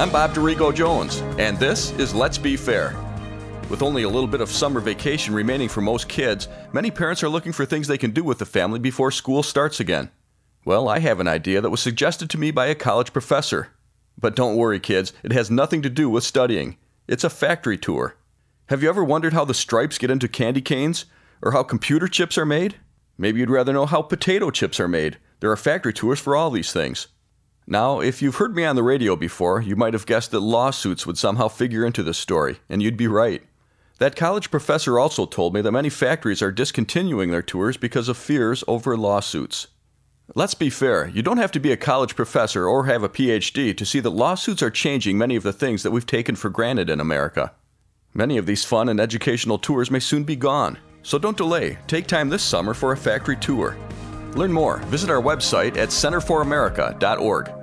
I'm Bob Dorigo Jones, and this is Let's Be Fair. With only a little bit of summer vacation remaining for most kids, many parents are looking for things they can do with the family before school starts again. Well, I have an idea that was suggested to me by a college professor. But don't worry, kids, it has nothing to do with studying. It's a factory tour. Have you ever wondered how the stripes get into candy canes? Or how computer chips are made? Maybe you'd rather know how potato chips are made. There are factory tours for all these things. Now, if you've heard me on the radio before, you might have guessed that lawsuits would somehow figure into this story, and you'd be right. That college professor also told me that many factories are discontinuing their tours because of fears over lawsuits. Let's be fair, you don't have to be a college professor or have a PhD to see that lawsuits are changing many of the things that we've taken for granted in America. Many of these fun and educational tours may soon be gone, so don't delay. Take time this summer for a factory tour. Learn more. Visit our website at centerforamerica.org.